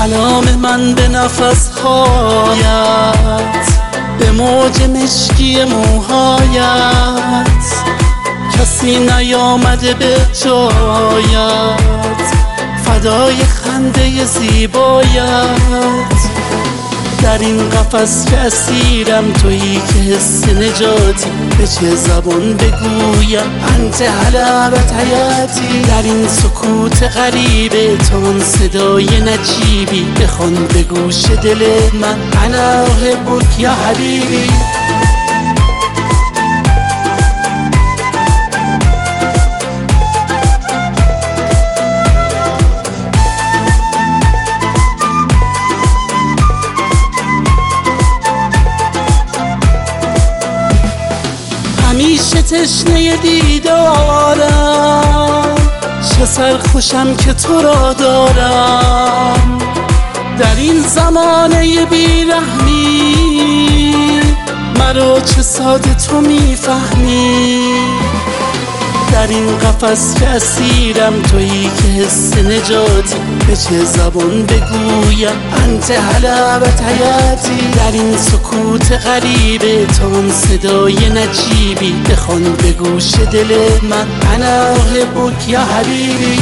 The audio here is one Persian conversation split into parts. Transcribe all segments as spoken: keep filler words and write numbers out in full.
کلام من به نفس هایت، به موج مشکی موهایت، کسی نیامده به جایت، فدای خنده زیبایت. در این قفس که اسیرم تویی که حس نجاتی، به چه زبان بگویم انت حلبت حیاتی. در این سکوت غریبه تو صدای نجیبی، بخوان به گوش دل من انا احبک یا حبیبی. همیشه تشنه دیدارم، چه سرخوشم که تو را دارم. در این زمانه بیرحمی، مرا چه ساده تو میفهمی. در این قفس که اسیرم تویی که حس نجاتی، به چه زبان بگویم انت حلبت حیاتی. در این سکوت غریبه تو صدای نجیبی، بخوان به گوش دل من انا احبک یا حبیبی.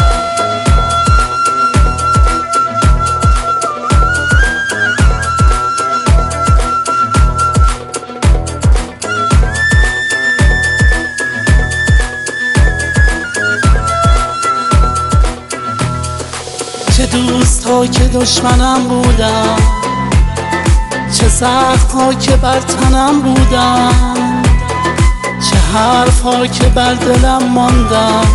چه دوست ها که دشمنم بودن، چه زخم ها که بر تنم بودن، چه حرف ها که بر دلم ماندن،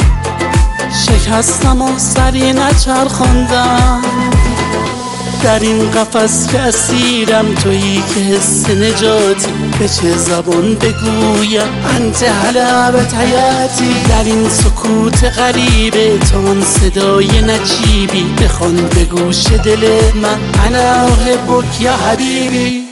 شکستم و سری نچرخاندم. در این قفس که اسیرم تویی که حس نجاتی، به چه زبان بگویم انت حلبت حیاتی. در این سکوت غریبه تو صدای نجیبی، بخوان به گوش دل من انا احبک یا حبیبی.